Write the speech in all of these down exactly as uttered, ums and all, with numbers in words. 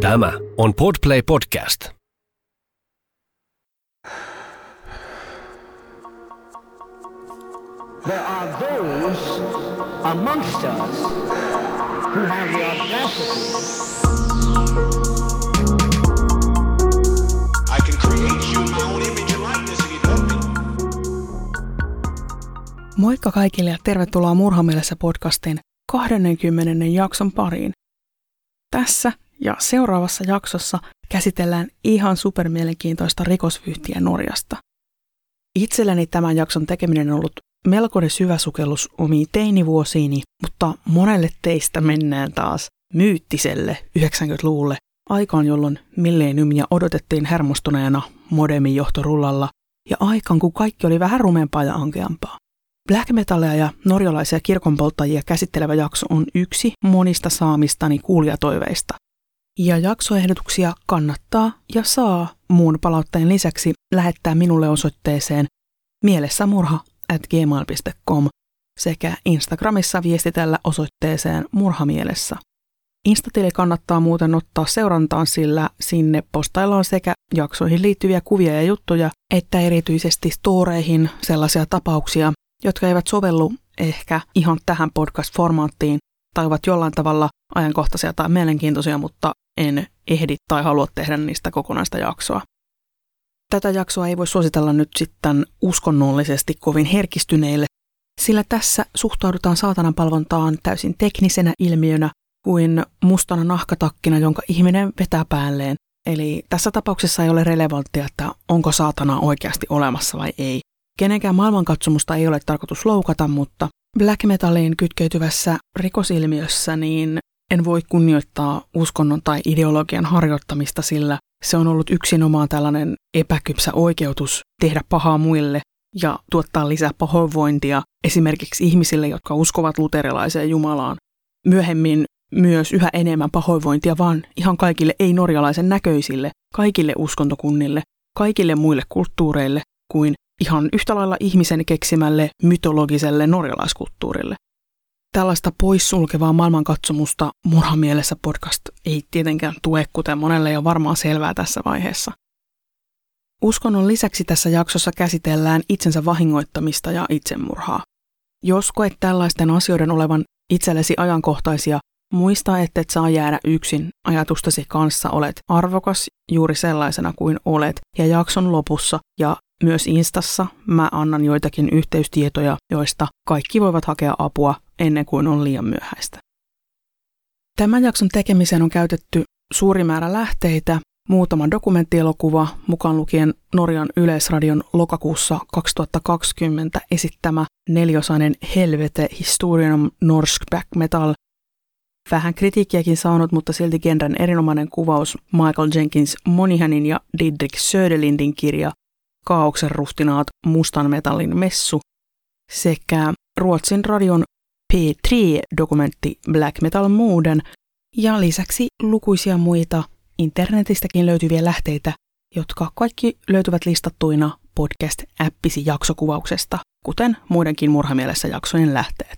Tämä on Podplay Podcast. There are those amongst us who have the audacity. I can create you in my own image and likeness if you let me. Moikka kaikille ja tervetuloa Murhamielessä podcastin kaksikymmentä jakson pariin. Tässä ja seuraavassa jaksossa käsitellään ihan supermielenkiintoista rikosvyyhtiä Norjasta. Itselleni tämän jakson tekeminen on ollut melkoinen syvä sukellus omiin teinivuosiini, mutta monelle teistä mennään taas myyttiselle yhdeksänkymmentäluvulle, aikaan jolloin milleniumia odotettiin hermostuneena modemin johtorullalla ja aikaan kun kaikki oli vähän rumempaa ja ankeampaa. Black metalia ja norjalaisia kirkonpolttajia käsittelevä jakso on yksi monista saamistani kuulijatoiveista. Ja jaksoehdotuksia kannattaa ja saa muun palautteen lisäksi lähettää minulle osoitteeseen mielessämurha at gmail piste com sekä Instagramissa viestitellä osoitteeseen murhamielessä. Instatili kannattaa muuten ottaa seurantaan, sillä sinne postaillaan sekä jaksoihin liittyviä kuvia ja juttuja, että erityisesti storeihin sellaisia tapauksia, jotka eivät sovellu ehkä ihan tähän podcast-formaattiin tai ovat jollain tavalla ajankohtaisia tai mielenkiintoisia, mutta en ehdi tai halua tehdä niistä kokonaista jaksoa. Tätä jaksoa ei voi suositella nyt sitten uskonnollisesti kovin herkistyneille, sillä tässä suhtaudutaan saatanan palvontaan täysin teknisenä ilmiönä kuin mustana nahkatakkina, jonka ihminen vetää päälleen. Eli tässä tapauksessa ei ole relevanttia, että onko saatana oikeasti olemassa vai ei. Kenenkään maailmankatsomusta ei ole tarkoitus loukata, mutta black metaliin kytkeytyvässä rikosilmiössä niin en voi kunnioittaa uskonnon tai ideologian harjoittamista, sillä se on ollut yksinomaan tällainen epäkypsä oikeutus tehdä pahaa muille ja tuottaa lisää pahoinvointia esimerkiksi ihmisille, jotka uskovat luterilaiseen Jumalaan. Myöhemmin myös yhä enemmän pahoinvointia vaan ihan kaikille ei-norjalaisen näköisille, kaikille uskontokunnille, kaikille muille kulttuureille kuin ihan yhtä lailla ihmisen keksimälle mytologiselle norjalaiskulttuurille. Tällaista poissulkevaa maailmankatsomusta Murhamielessä podcast ei tietenkään tue, kuten monelle jo varmaan selvää tässä vaiheessa. Uskonnon lisäksi tässä jaksossa käsitellään itsensä vahingoittamista ja itsemurhaa. Jos koet tällaisten asioiden olevan itsellesi ajankohtaisia, muista, että et saa jäädä yksin ajatustasi kanssa, olet arvokas juuri sellaisena kuin olet, ja jakson lopussa ja myös Instassa mä annan joitakin yhteystietoja, joista kaikki voivat hakea apua ennen kuin on liian myöhäistä. Tämän jakson tekemiseen on käytetty suuri määrä lähteitä, muutama dokumenttielokuva, mukaan lukien Norjan Yleisradion lokakuussa kaksituhattakaksikymmentä esittämä neliosainen Helvete historien om norsk black metal. Vähän kritiikkiäkin saanut, mutta silti genren erinomainen kuvaus Michael Jenkins Monihanin ja Didrik Söderlindin kirja Kaaoksen ruhtinaat mustan metallin messu sekä Ruotsin radion P tre-dokumentti Black Metal Moden ja lisäksi lukuisia muita internetistäkin löytyviä lähteitä, jotka kaikki löytyvät listattuina podcast-äppisi jaksokuvauksesta, kuten muidenkin Murhamielessä jaksojen lähteet.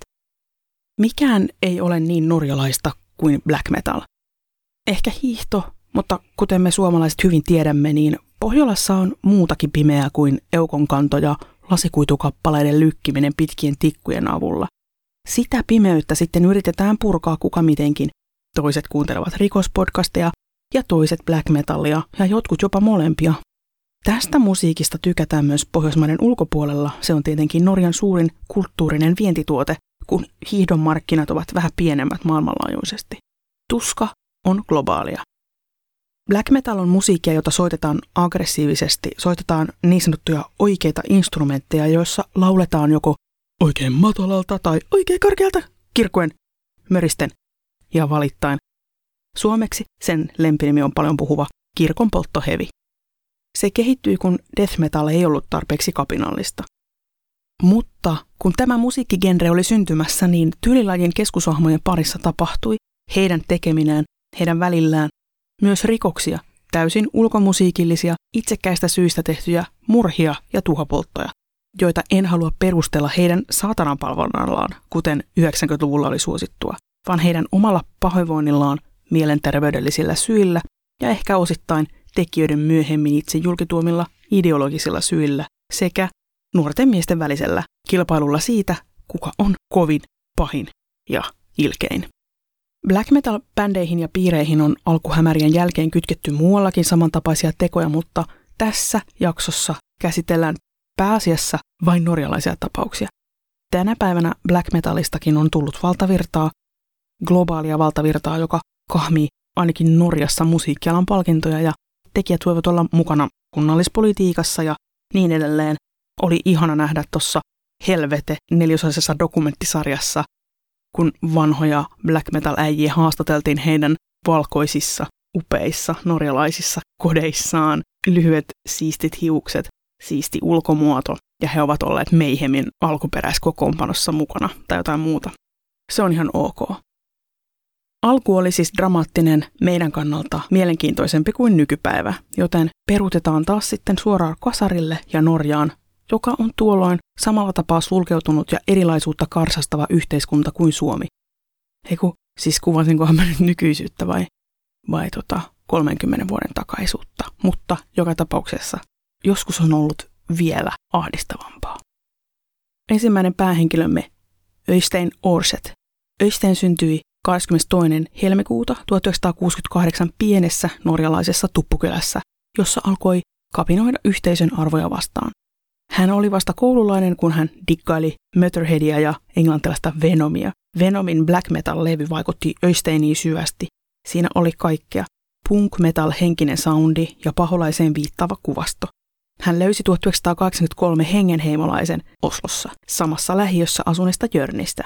Mikään ei ole niin norjalaista kuin black metal. Ehkä hiihto, mutta kuten me suomalaiset hyvin tiedämme, niin Pohjolassa on muutakin pimeää kuin eukonkanto ja lasikuitukappaleiden lykkiminen pitkien tikkujen avulla. Sitä pimeyttä sitten yritetään purkaa kuka mitenkin. Toiset kuuntelevat rikospodcasteja ja toiset black metallia ja jotkut jopa molempia. Tästä musiikista tykätään myös Pohjoismaiden ulkopuolella. Se on tietenkin Norjan suurin kulttuurinen vientituote, kun hiihdon markkinat ovat vähän pienemmät maailmanlaajuisesti. Tuska on globaalia. Black metal on musiikkia, jota soitetaan aggressiivisesti, soitetaan niin sanottuja oikeita instrumentteja, joissa lauletaan joko oikein matalalta tai oikein korkealta kirkuen, möristen ja valittain. Suomeksi sen lempinimi on paljon puhuva kirkonpolttohevi. Se kehittyi, kun death metal ei ollut tarpeeksi kapinallista. Mutta kun tämä musiikkigenre oli syntymässä, niin tyylilajin keskushahmojen parissa tapahtui heidän tekeminään, heidän välillään, myös rikoksia, täysin ulkomusiikillisia, itsekkäistä syistä tehtyjä murhia ja tuhopolttoja, joita en halua perustella heidän saatananpalvonnallaan, kuten yhdeksänkymmentäluvulla oli suosittua, vaan heidän omalla pahoinvoinnillaan, mielenterveydellisillä syillä ja ehkä osittain tekijöiden myöhemmin itse julkituomilla ideologisilla syillä sekä nuorten miesten välisellä kilpailulla siitä, kuka on kovin, pahin ja ilkein. Black metal-bändeihin ja piireihin on alkuhämärien jälkeen kytketty muuallakin samantapaisia tekoja, mutta tässä jaksossa käsitellään pääasiassa vain norjalaisia tapauksia. Tänä päivänä black metalistakin on tullut valtavirtaa, globaalia valtavirtaa, joka kahmii ainakin Norjassa musiikkialan palkintoja ja tekijät voivat olla mukana kunnallispolitiikassa ja niin edelleen. Oli ihana nähdä tuossa Helvete neliosaisessa dokumenttisarjassa, kun vanhoja black metal-äijiä haastateltiin heidän valkoisissa, upeissa, norjalaisissa kodeissaan. Lyhyet, siistit hiukset, siisti ulkomuoto ja he ovat olleet Mayhemin alkuperäiskokoonpanossa mukana tai jotain muuta. Se on ihan ok. Alku oli siis dramaattinen, meidän kannalta mielenkiintoisempi kuin nykypäivä, joten peruutetaan taas sitten suoraan kasarille ja Norjaan, joka on tuolloin samalla tapaa sulkeutunut ja erilaisuutta karsastava yhteiskunta kuin Suomi. Eiku, siis kuvasinkohan mä nyt nykyisyyttä vai, vai tota kolmenkymmenen vuoden takaisuutta, mutta joka tapauksessa joskus on ollut vielä ahdistavampaa. Ensimmäinen päähenkilömme, Øystein Aarseth. Øystein syntyi kahdeskymmenestoinen helmikuuta tuhatyhdeksänsataakuusikymmentäkahdeksan pienessä norjalaisessa tuppukylässä, jossa alkoi kapinoida yhteisön arvoja vastaan. Hän oli vasta koululainen, kun hän diggaili Motörheadia ja englantilaista Venomia. Venomin black metal-levy vaikutti Øysteiniin syvästi. Siinä oli kaikkea. Punk metal henkinen soundi ja paholaiseen viittaava kuvasto. Hän löysi tuhatyhdeksänsataakahdeksankymmentäkolme hengenheimolaisen Oslossa, samassa lähiössä asuneesta Jörnistä.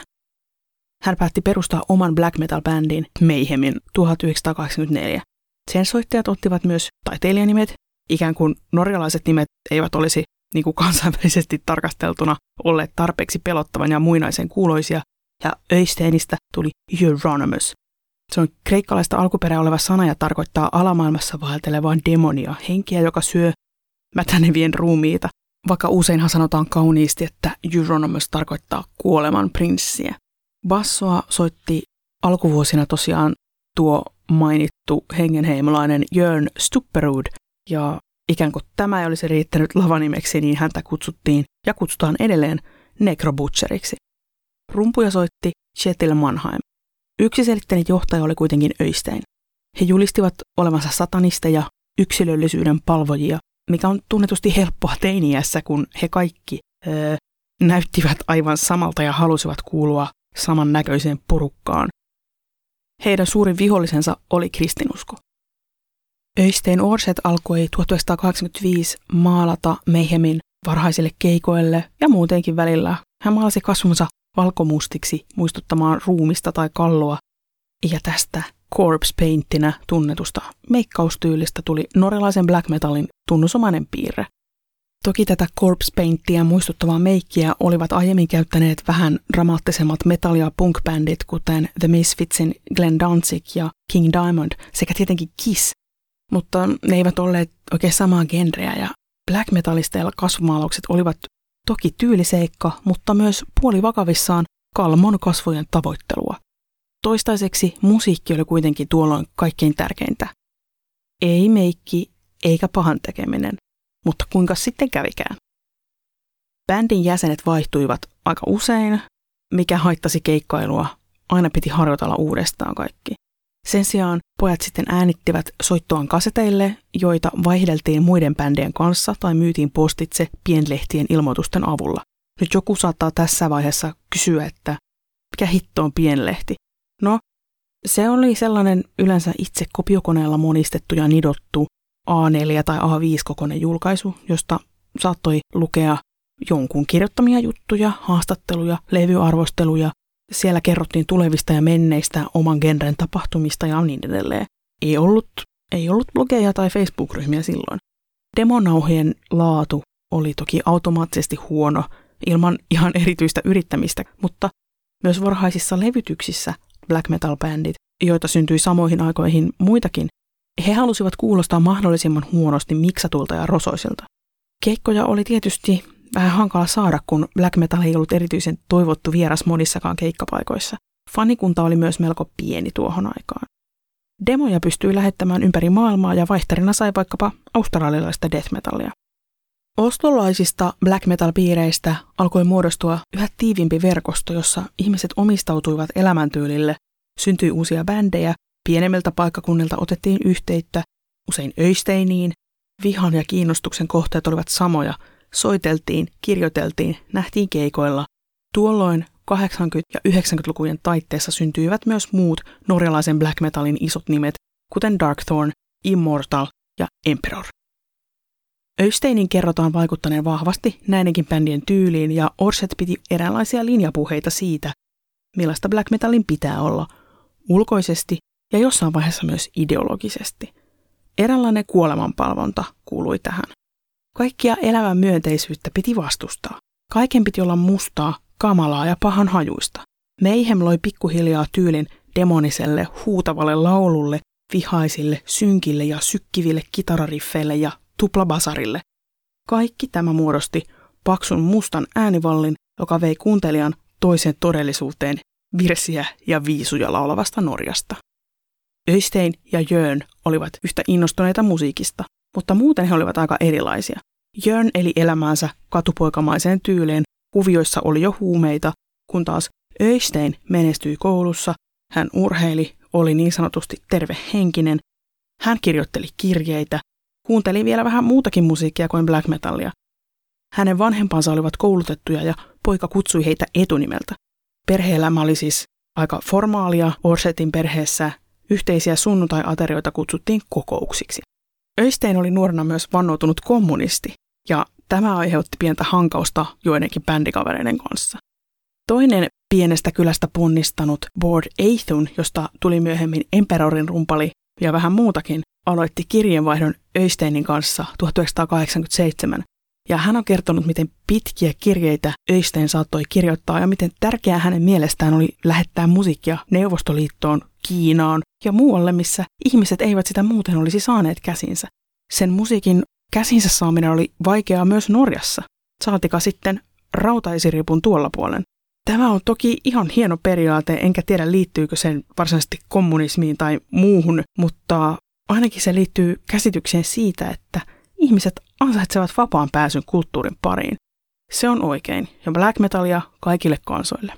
Hän päätti perustaa oman black metal-bändin Mayhemin tuhatyhdeksänsataakahdeksankymmentäneljä. Sen soittajat ottivat myös taiteilijanimet, ikään kuin norjalaiset nimet eivät olisi niin kuin kansainvälisesti tarkasteltuna olleet tarpeeksi pelottavan ja muinaisen kuuloisia, ja Øysteinistä tuli Euronymous. Se on kreikkalaista alkuperää oleva sana ja tarkoittaa alamaailmassa vaeltelevaa demonia, henkiä, joka syö mätänevien ruumiita, vaikka useinhan sanotaan kauniisti, että Euronymous tarkoittaa kuoleman prinssiä. Bassoa soitti alkuvuosina tosiaan tuo mainittu hengenheimolainen Jörn Stupperud, ja ikään kuin tämä ei olisi riittänyt lavanimeksi, niin häntä kutsuttiin ja kutsutaan edelleen Necrobutcheriksi. Rumpuja soitti Kjetil Mannheim. Yksiselitteinen johtaja oli kuitenkin Øystein. He julistivat olevansa satanisteja, yksilöllisyyden palvojia, mikä on tunnetusti helppoa teiniässä, kun he kaikki öö, näyttivät aivan samalta ja halusivat kuulua samannäköiseen porukkaan. Heidän suurin vihollisensa oli kristinusko. Øystein Aarseth alkoi tuhatyhdeksänsataakahdeksankymmentäviisi maalata Mayhemin varhaisille keikoille ja muutenkin välillä. Hän maalasi kasvonsa valkomustiksi muistuttamaan ruumista tai kalloa, ja tästä corpse paintinä tunnetusta meikkaustyylistä tuli norjalaisen black metalin tunnusomainen piirre. Toki tätä corpse paintia muistuttavaa meikkiä olivat aiemmin käyttäneet vähän dramaattisemmat metal- ja punk-bändit, kuten The Misfitsin Glenn Danzig ja King Diamond sekä tietenkin Kiss, mutta ne eivät olleet oikein samaa genreä, ja black metalisteilla kasvomaalaukset olivat toki tyyliseikka, mutta myös puolivakavissaan kalmon kasvojen tavoittelua. Toistaiseksi musiikki oli kuitenkin tuolloin kaikkein tärkeintä. Ei meikki eikä pahan tekeminen, mutta kuinka sitten kävikään? Bändin jäsenet vaihtuivat aika usein, mikä haittasi keikkailua. Aina piti harjoitella uudestaan kaikki. Sen sijaan pojat sitten äänittivät soittoaan kaseteille, joita vaihdeltiin muiden bändien kanssa tai myytiin postitse pienlehtien ilmoitusten avulla. Nyt joku saattaa tässä vaiheessa kysyä, että mikä hitto on pienlehti? No, se oli sellainen yleensä itse kopiokoneella monistettu ja nidottu A neljä tai A viisi kokoinen julkaisu, josta saattoi lukea jonkun kirjoittamia juttuja, haastatteluja, levyarvosteluja. Siellä kerrottiin tulevista ja menneistä oman genren tapahtumista ja niin edelleen. Ei ollut, ei ollut blogeja tai Facebook-ryhmiä silloin. Demonauhien laatu oli toki automaattisesti huono, ilman ihan erityistä yrittämistä, mutta myös varhaisissa levytyksissä black metal-bändit, joita syntyi samoihin aikoihin muitakin, he halusivat kuulostaa mahdollisimman huonosti miksatulta ja rosoisilta. Keikkoja oli tietysti vähän hankala saada, kun black metal ei ollut erityisen toivottu vieras monissakaan keikkapaikoissa. Fanikunta oli myös melko pieni tuohon aikaan. Demoja pystyi lähettämään ympäri maailmaa ja vaihtarina sai vaikkapa australialaista death metallia. Oslolaisista black metal-piireistä alkoi muodostua yhä tiivimpi verkosto, jossa ihmiset omistautuivat elämäntyylille, syntyi uusia bändejä, pienemmiltä paikkakunnilta otettiin yhteyttä, usein Öysteiniin, vihan ja kiinnostuksen kohteet olivat samoja, soiteltiin, kirjoiteltiin, nähtiin keikoilla. Tuolloin kahdeksankymmentä- ja yhdeksänkymmentälukujen taitteessa syntyivät myös muut norjalaisen black metalin isot nimet, kuten Darkthorn, Immortal ja Emperor. Öysteinin kerrotaan vaikuttaneen vahvasti näidenkin bändien tyyliin ja Orset piti eräänlaisia linjapuheita siitä, millaista black metalin pitää olla, ulkoisesti ja jossain vaiheessa myös ideologisesti. Eräänlainen kuolemanpalvonta kuului tähän. Kaikkia elämän myönteisyyttä piti vastustaa. Kaiken piti olla mustaa, kamalaa ja pahan hajuista. Mayhem loi pikkuhiljaa tyylin demoniselle, huutavalle laululle, vihaisille, synkille ja sykkiville kitarariffeille ja tuplabasarille. Kaikki tämä muodosti paksun mustan äänivallin, joka vei kuuntelijan toiseen todellisuuteen virsiä ja viisuja laulavasta Norjasta. Öystein ja Jörn olivat yhtä innostuneita musiikista, mutta muuten he olivat aika erilaisia. Jörn eli elämäänsä katupoikamaiseen tyyliin, kuvioissa oli jo huumeita, kun taas Öystein menestyi koulussa, hän urheili, oli niin sanotusti tervehenkinen, hän kirjoitteli kirjeitä, kuunteli vielä vähän muutakin musiikkia kuin black metallia. Hänen vanhempansa olivat koulutettuja ja poika kutsui heitä etunimeltä. Perhe-elämä oli siis aika formaalia Orsetin perheessä, yhteisiä sunnuntai-aterioita kutsuttiin kokouksiksi. Öystein oli nuorena myös vannoutunut kommunisti, ja tämä aiheutti pientä hankausta joidenkin bändikavereiden kanssa. Toinen pienestä kylästä ponnistanut Bård Eithun, josta tuli myöhemmin Emperorin rumpali ja vähän muutakin, aloitti kirjeenvaihdon Öysteinin kanssa tuhatyhdeksänsataakahdeksankymmentäseitsemän, ja hän on kertonut, miten pitkiä kirjeitä Öystein saattoi kirjoittaa ja miten tärkeää hänen mielestään oli lähettää musiikkia Neuvostoliittoon, Kiinaan ja muualle, missä ihmiset eivät sitä muuten olisi saaneet käsinsä. Sen musiikin käsinsä saaminen oli vaikeaa myös Norjassa, saatika sitten rautaisiripun tuolla puolen. Tämä on toki ihan hieno periaate, enkä tiedä liittyykö sen varsinaisesti kommunismiin tai muuhun, mutta ainakin se liittyy käsitykseen siitä, että ihmiset ansaitsevat vapaan pääsyn kulttuurin pariin. Se on oikein, ja black metalia kaikille kansoille.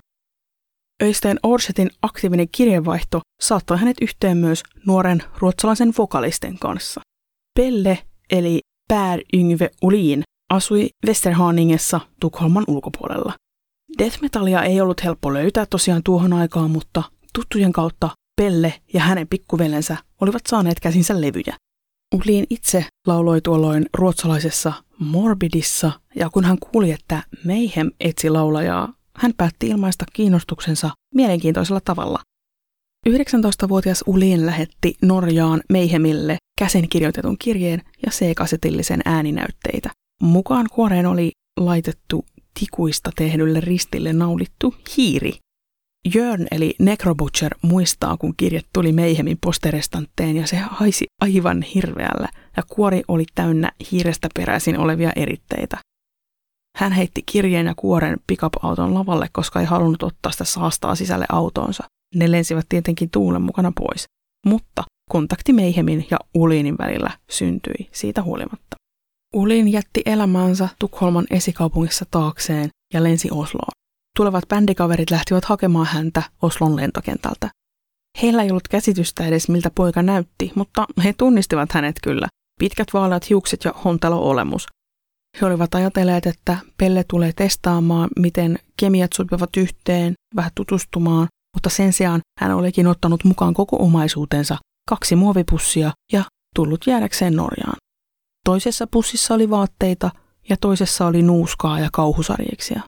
Öystein Orsetin aktiivinen kirjeenvaihto saattoi hänet yhteen myös nuoren ruotsalaisen vokalisten kanssa. Pelle, eli Per Yngve Olin, asui Västerhaningessa Tukholman ulkopuolella. Death metalia ei ollut helppo löytää tosiaan tuohon aikaan, mutta tuttujen kautta Pelle ja hänen pikkuvelensä olivat saaneet käsinsä levyjä. Olin itse lauloi tuolloin ruotsalaisessa Morbidissa, ja kun hän kuuli, että Mayhem etsi laulajaa, hän päätti ilmaista kiinnostuksensa mielenkiintoisella tavalla. yhdeksäntoistavuotias Olin lähetti Norjaan Mayhemille käsin kirjoitetun kirjeen ja C-kasetillisen ääninäytteitä. Mukaan kuoreen oli laitettu tikuista tehdylle ristille naulittu hiiri. Jörn eli Necrobutcher muistaa, kun kirje tuli Mayhemin posterestantteen ja se haisi aivan hirveällä ja kuori oli täynnä hiirestä peräisin olevia eritteitä. Hän heitti kirjeen ja kuoren pick-up-auton lavalle, koska ei halunnut ottaa sitä saastaa sisälle autoonsa. Ne lensivät tietenkin tuulen mukana pois, mutta kontakti Mayhemin ja Olinin välillä syntyi siitä huolimatta. Olin jätti elämänsä Tukholman esikaupungissa taakseen ja lensi Osloon. Tulevat bändikaverit lähtivät hakemaan häntä Oslon lentokentältä. Heillä ei ollut käsitystä edes miltä poika näytti, mutta he tunnistivat hänet kyllä. Pitkät vaaleat hiukset ja hontalo-olemus. He olivat ajatelleet, että Pelle tulee testaamaan, miten kemiat sopivat yhteen, vähän tutustumaan, mutta sen sijaan hän olikin ottanut mukaan koko omaisuutensa, kaksi muovipussia ja tullut jäädäkseen Norjaan. Toisessa pussissa oli vaatteita ja toisessa oli nuuskaa ja kauhusarjiksia.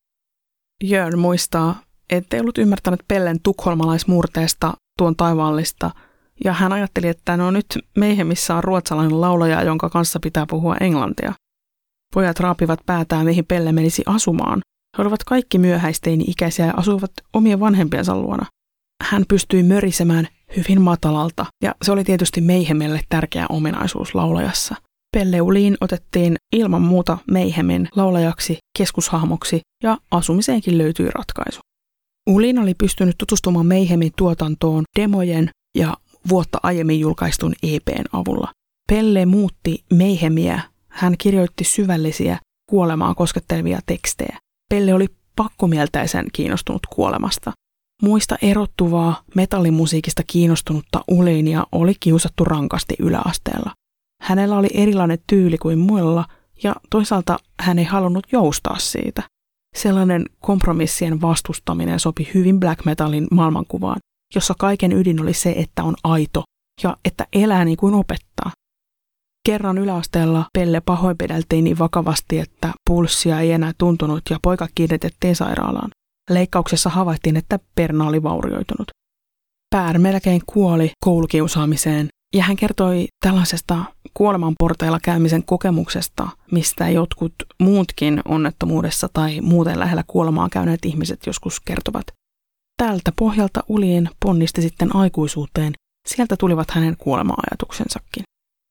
Jörn muistaa, ettei ollut ymmärtänyt Pellen tukholmalaismurteesta tuon taivaallista, ja hän ajatteli, että no nyt Mayhemissä on ruotsalainen laulaja, jonka kanssa pitää puhua englantia. Pojat raapivat päätään, mihin Pelle menisi asumaan. He olivat kaikki myöhäisteini-ikäisiä ja asuivat omien vanhempiensa luona. Hän pystyi mörisemään hyvin matalalta, ja se oli tietysti Mayhemille tärkeä ominaisuus laulajassa. Pelle Olin otettiin ilman muuta Mayhemin laulajaksi, keskushahmoksi ja asumiseenkin löytyi ratkaisu. Olin oli pystynyt tutustumaan Mayhemin tuotantoon demojen ja vuotta aiemmin julkaistun E P:n avulla. Pelle muutti Mayhemiä. Hän kirjoitti syvällisiä kuolemaa koskettelevia tekstejä. Pelle oli pakkomieltäisen kiinnostunut kuolemasta. Muista erottuvaa metallimusiikista kiinnostunutta Uliinia oli kiusattu rankasti yläasteella. Hänellä oli erilainen tyyli kuin muilla ja toisaalta hän ei halunnut joustaa siitä. Sellainen kompromissien vastustaminen sopi hyvin black metalin maailmankuvaan, jossa kaiken ydin oli se, että on aito ja että elää niin kuin opettaa. Kerran yläasteella Pelle pahoinpideltiin niin vakavasti, että pulssia ei enää tuntunut ja poika kiinnitettiin sairaalaan. Leikkauksessa havaittiin, että perna oli vaurioitunut. Pär melkein kuoli koulukiusaamiseen ja hän kertoi tällaisesta kuoleman porteilla käymisen kokemuksesta, mistä jotkut muutkin onnettomuudessa tai muuten lähellä kuolemaa käyneet ihmiset joskus kertovat. Tältä pohjalta Uliin ponnisti sitten aikuisuuteen. Sieltä tulivat hänen kuolema-ajatuksensakin.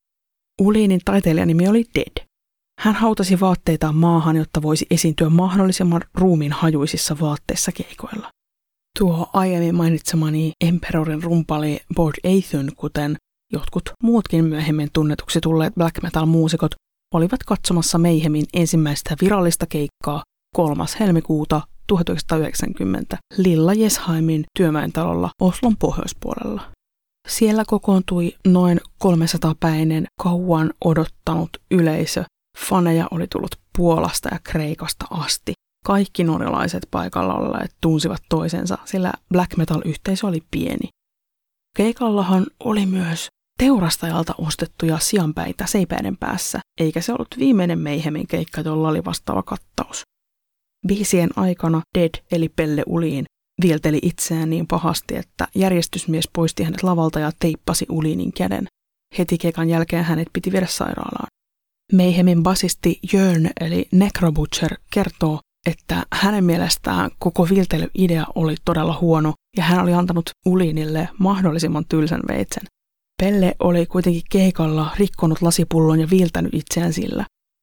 Uliinin taiteilijanimi oli Dead. Hän hautasi vaatteitaan maahan, jotta voisi esiintyä mahdollisimman ruumiin hajuisissa vaatteissa keikoilla. Tuo aiemmin mainitsemani Emperorin rumpali Bored Athon, kuten jotkut muutkin myöhemmin tunnetuksi tulleet black metal-muusikot, olivat katsomassa Mayhemin ensimmäistä virallista keikkaa kolmas helmikuuta tuhatyhdeksänsataayhdeksänkymmentä Lilla Jesheimin työväentalolla Oslon pohjoispuolella. Siellä kokoontui noin kolmesataapäinen kauan odottanut yleisö. Faneja oli tullut Puolasta ja Kreikasta asti. Kaikki norjalaiset paikalla olleet tunsivat toisensa, sillä black metal-yhteisö oli pieni. Keikallahan oli myös teurastajalta ostettuja sianpäitä seipäiden päässä, eikä se ollut viimeinen Mayhemin keikka, jolla oli vastaava kattaus. Biisien aikana Dead eli Pelle Uliin vielteli itseään niin pahasti, että järjestysmies poisti hänet lavalta ja teippasi Uliinin käden. Heti keikan jälkeen hänet piti viedä sairaalaan. Mayhemin basisti Jörn eli Necrobutcher kertoo, että hänen mielestään koko viiltelyidea oli todella huono ja hän oli antanut Uliinille mahdollisimman tylsän veitsen. Pelle oli kuitenkin keikalla rikkonut lasipullon ja viiltänyt itseään sillä.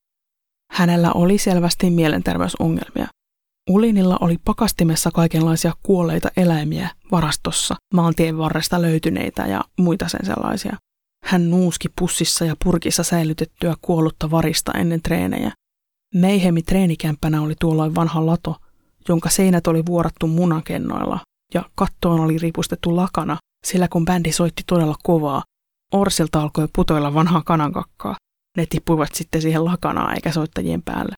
Hänellä oli selvästi mielenterveysongelmia. Uliinilla oli pakastimessa kaikenlaisia kuolleita eläimiä varastossa, maantien varresta löytyneitä ja muita sen sellaisia. Hän nuuski pussissa ja purkissa säilytettyä kuollutta varista ennen treenejä. Mayhemin treenikämppänä oli tuolloin vanha lato, jonka seinät oli vuorattu munakennoilla ja kattoon oli ripustettu lakana, sillä kun bändi soitti todella kovaa, orsilta alkoi putoilla vanhaa kanankakkaa. Ne tippuivat sitten siihen lakanaan eikä soittajien päälle.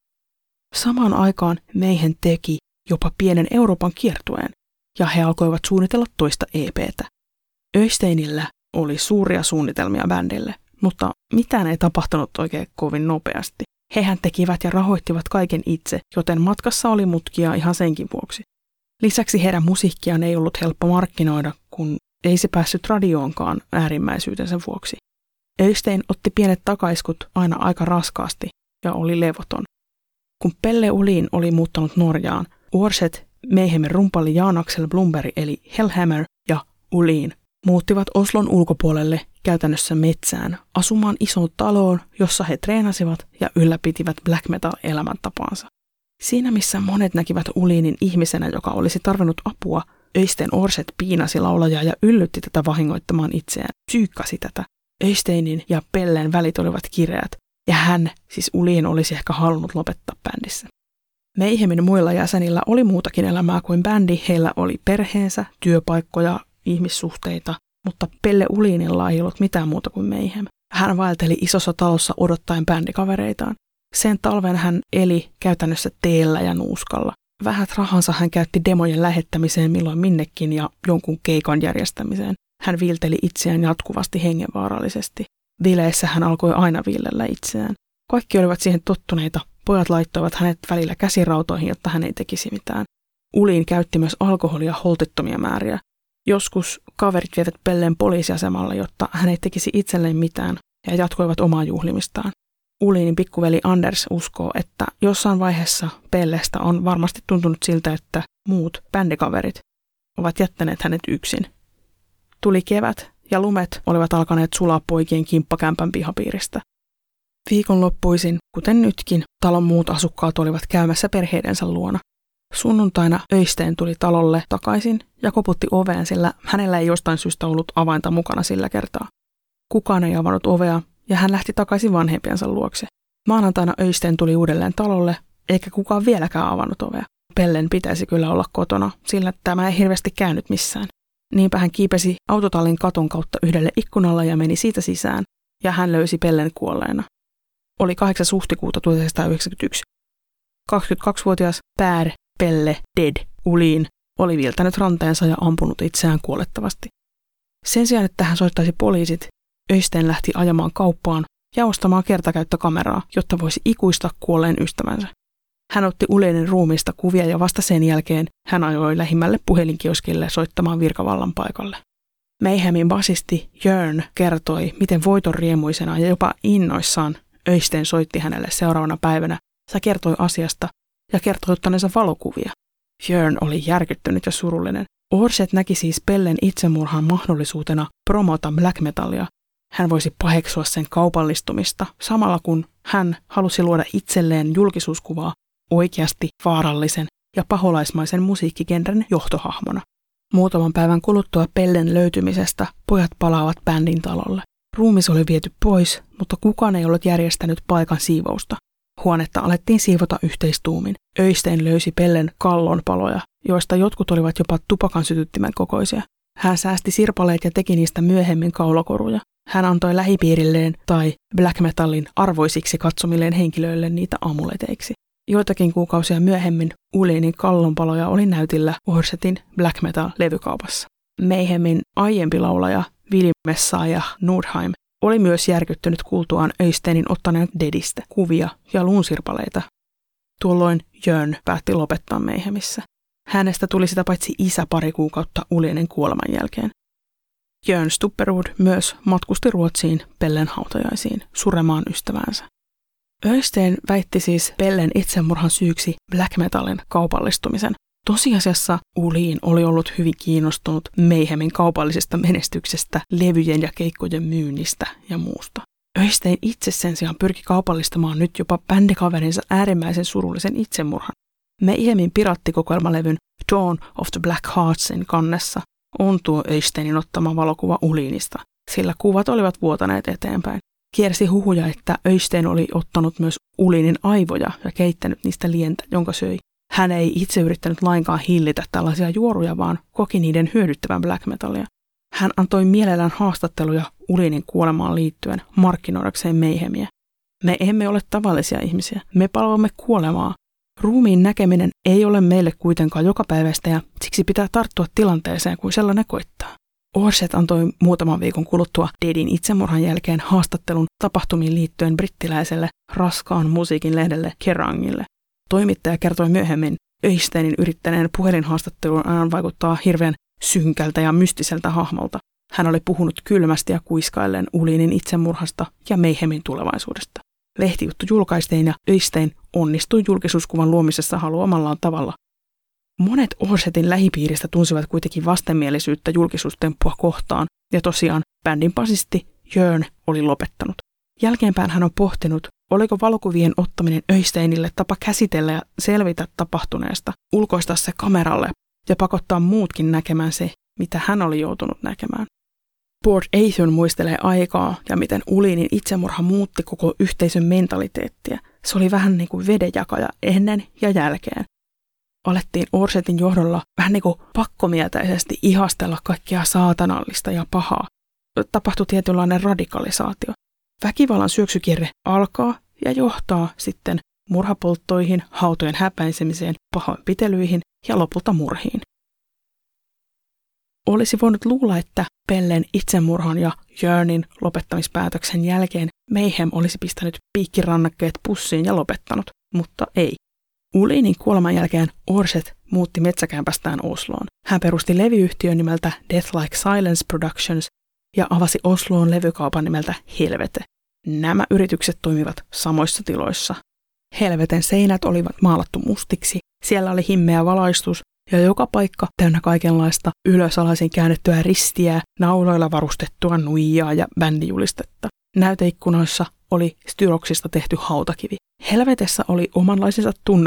Samaan aikaan Mayhem teki jopa pienen Euroopan kiertueen ja he alkoivat suunnitella toista E P:tä. Öysteinillä oli suuria suunnitelmia bändille, mutta mitään ei tapahtunut oikein kovin nopeasti. Hehän tekivät ja rahoittivat kaiken itse, joten matkassa oli mutkia ihan senkin vuoksi. Lisäksi heidän musiikkiaan ei ollut helppo markkinoida, kun ei se päässyt radioonkaan äärimmäisyytensä vuoksi. Öystein otti pienet takaiskut aina aika raskaasti ja oli levoton. Kun Pelle Uliin oli muuttanut Norjaan, Orset, Mayhemin rumpali Jan Axel Blomberg eli Hellhammer ja Uliin muuttivat Oslon ulkopuolelle käytännössä metsään asumaan isoon taloon, jossa he treenasivat ja ylläpitivät black metal-elämäntapaansa. Siinä missä monet näkivät Uliinin ihmisenä, joka olisi tarvinnut apua, Öystein Orset piinasi laulajaa ja yllytti tätä vahingoittamaan itseään, psyykkasi tätä. Öysteinin ja Pellen välit olivat kireät, ja hän, siis Uliin, olisi ehkä halunnut lopettaa bändissä. Mayhemin muilla jäsenillä oli muutakin elämää kuin bändi, heillä oli perheensä, työpaikkoja, ihmissuhteita, mutta Pelle Uliinilla ei ollut mitään muuta kuin Mayhem. Hän vaelteli isossa talossa odottaen bändikavereitaan. Sen talven hän eli käytännössä teellä ja nuuskalla. Vähät rahansa hän käytti demojen lähettämiseen milloin minnekin ja jonkun keikan järjestämiseen. Hän viilteli itseään jatkuvasti hengenvaarallisesti. Bileissä hän alkoi aina viillellä itseään. Kaikki olivat siihen tottuneita. Pojat laittoivat hänet välillä käsirautoihin, jotta hän ei tekisi mitään. Uliin käytti myös alkoholia holtittomia määriä. Joskus kaverit vievät Pelleen poliisiasemalle, jotta hän ei tekisi itselleen mitään ja jatkoivat omaa juhlimistaan. Uliinin pikkuveli Anders uskoo, että jossain vaiheessa Pellestä on varmasti tuntunut siltä, että muut bändikaverit ovat jättäneet hänet yksin. Tuli kevät ja lumet olivat alkaneet sulaa poikien kimppakämpän pihapiiristä. Viikonloppuisin, kuten nytkin, talon muut asukkaat olivat käymässä perheidensä luona. Sunnuntaina Øystein tuli talolle takaisin ja koputti oveen, sillä hänellä ei jostain syystä ollut avainta mukana sillä kertaa. Kukaan ei avannut ovea ja hän lähti takaisin vanhempiensa luokse. Maanantaina Øystein tuli uudelleen talolle, eikä kukaan vieläkään avannut ovea. Pellen pitäisi kyllä olla kotona, sillä tämä ei hirveästi käynyt missään. Niinpä hän kiipesi autotallin katon kautta yhdelle ikkunalle ja meni siitä sisään, ja hän löysi Pellen kuolleena. Oli kahdeksas huhtikuuta tuhatyhdeksänsataayhdeksänkymmentäyksi. kaksikymmentäkaksivuotias Per Pelle Dead Uhlin oli viiltänyt ranteensa ja ampunut itseään kuolettavasti. Sen sijaan, että hän soittaisi poliisit, Øystein lähti ajamaan kauppaan ja ostamaan kertakäyttökameraa, jotta voisi ikuistaa kuolleen ystävänsä. Hän otti Uhlinin ruumiista kuvia ja vasta sen jälkeen hän ajoi lähimmälle puhelinkioskille soittamaan virkavallan paikalle. Mayhemin basisti Jörn kertoi, miten voitonriemuisena ja jopa innoissaan Øystein soitti hänelle seuraavana päivänä. Se kertoi asiasta ja kertoi ottaneensa valokuvia. Jörn oli järkyttynyt ja surullinen. Orsett näki siis Pellen itsemurhan mahdollisuutena promota black metallia. Hän voisi paheksua sen kaupallistumista samalla kun hän halusi luoda itselleen julkisuuskuvaa oikeasti vaarallisen ja paholaismaisen musiikkigenren johtohahmona. Muutaman päivän kuluttua Pellen löytymisestä pojat palaavat bändin talolle. Ruumis oli viety pois, mutta kukaan ei ollut järjestänyt paikan siivousta. Huonetta alettiin siivota yhteistuumin. Øystein löysi Pellen kallonpaloja, joista jotkut olivat jopa tupakan sytyttimen kokoisia. Hän säästi sirpaleet ja teki niistä myöhemmin kaulakoruja. Hän antoi lähipiirilleen tai black metallin arvoisiksi katsomilleen henkilöille niitä amuleteiksi. Joitakin kuukausia myöhemmin Uhlinin kallonpaloja oli näytillä Orsettin black metal-levykaupassa. Mayhemin aiempi laulaja Willy Messiah Nordheim oli myös järkyttynyt kuultuaan Øysteinin ottaneen Deadistä kuvia ja luunsirpaleita. Tuolloin Jörn päätti lopettaa Mayhemissä. Hänestä tuli sitä paitsi isä pari kuukautta Uhlinin kuoleman jälkeen. Jörn Stubberud myös matkusti Ruotsiin Pellen hautajaisiin suremaan ystäväänsä. Øystein väitti siis Pellen itsemurhan syyksi black metalin kaupallistumisen. Tosiasiassa Uhlin oli ollut hyvin kiinnostunut Mayhemin kaupallisesta menestyksestä, levyjen ja keikkojen myynnistä ja muusta. Øystein itse sen sijaan pyrki kaupallistamaan nyt jopa bändikaverinsa äärimmäisen surullisen itsemurhan. Mayhemin pirattikokoelmalevyn Dawn of the Black Heartsin kannessa on tuo Øysteinin ottama valokuva Uhlinista, sillä kuvat olivat vuotaneet eteenpäin. Kiersi huhuja, että Øystein oli ottanut myös Uhlinin aivoja ja keittänyt niistä lientä, jonka söi. Hän ei itse yrittänyt lainkaan hillitä tällaisia juoruja, vaan koki niiden hyödyttävän black metallia. Hän antoi mielellään haastatteluja Uhlinin kuolemaan liittyen markkinoidakseen Mayhemia. Me emme ole tavallisia ihmisiä, me palvomme kuolemaa. Ruumiin näkeminen ei ole meille kuitenkaan jokapäiväistä ja siksi pitää tarttua tilanteeseen, kun sellainen koittaa. Orsett antoi muutaman viikon kuluttua Deadin itsemurhan jälkeen haastattelun tapahtumiin liittyen brittiläiselle raskaan musiikin lehdelle Kerrangille. Toimittaja kertoi myöhemmin Øysteinin yrittäneen puhelinhaastattelun ajan vaikuttaa hirveän synkältä ja mystiseltä hahmolta. Hän oli puhunut kylmästi ja kuiskaillen Uhlinin itsemurhasta ja Mayhemin tulevaisuudesta. Lehtijuttu julkaistiin ja Øystein onnistui julkisuuskuvan luomisessa haluamallaan tavalla. Monet Orsettin lähipiiristä tunsivat kuitenkin vastenmielisyyttä julkisuustemppua kohtaan, ja tosiaan bändin basisti Jörn oli lopettanut. Jälkeenpäin hän on pohtinut, oliko valokuvien ottaminen Øysteinille tapa käsitellä ja selvitä tapahtuneesta, ulkoistaa se kameralle ja pakottaa muutkin näkemään se, mitä hän oli joutunut näkemään. Port Aithun muistelee aikaa ja miten Uhlinin itsemurha muutti koko yhteisön mentaliteettiä. Se oli vähän niin kuin vedenjakaja ennen ja jälkeen. Alettiin Orsettin johdolla vähän niin kuin pakkomieltäisesti ihastella kaikkea saatanallista ja pahaa. Tapahtui tietynlainen radikalisaatio. Väkivallan syöksykierre alkaa ja johtaa sitten murhapolttoihin, hautojen häpäisemiseen, pahoinpitelyihin ja lopulta murhiin. Olisi voinut luulla, että Pellen itsemurhan ja Jörnin lopettamispäätöksen jälkeen Mayhem olisi pistänyt piikkirannakkeet pussiin ja lopettanut, mutta ei. Uhlinin kuoleman jälkeen Orsett muutti metsäkämpästään Osloon. Hän perusti levyyhtiön nimeltä Death Like Silence Productions ja avasi Osloon levykaupan nimeltä Helvete. Nämä yritykset toimivat samoissa tiloissa. Helveten seinät olivat maalattu mustiksi, siellä oli himmeä valaistus ja joka paikka täynnä kaikenlaista ylösalaisin käännettyä ristiä, nauloilla varustettua nuijaa ja bändijulistetta. Näyteikkunoissa oli styroksista tehty hautakivi. Helvetessä oli omanlaisensa tunnelma,